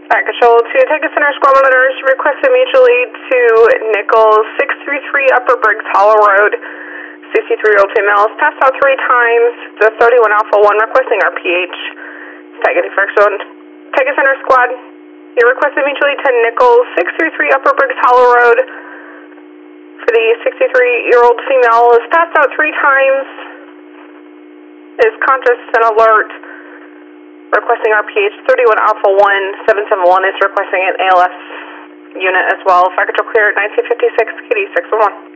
Control to Ticket Center Squad Monitors requested mutual aid to Nichols 633 Upper Briggs Hollow Road. 63-year-old female is passed out 3 times. The 31 Alpha 1 requesting RPH. Ticket Center Squad, you're requested mutual aid to Nichols 633 Upper Briggs Hollow Road. For the 63-year-old female is passed out 3 times. Is conscious and alert. Requesting RPH. 31 Alpha 1 771 is requesting an ALS unit as well. Fire Control clear at 1956 Kitty 611.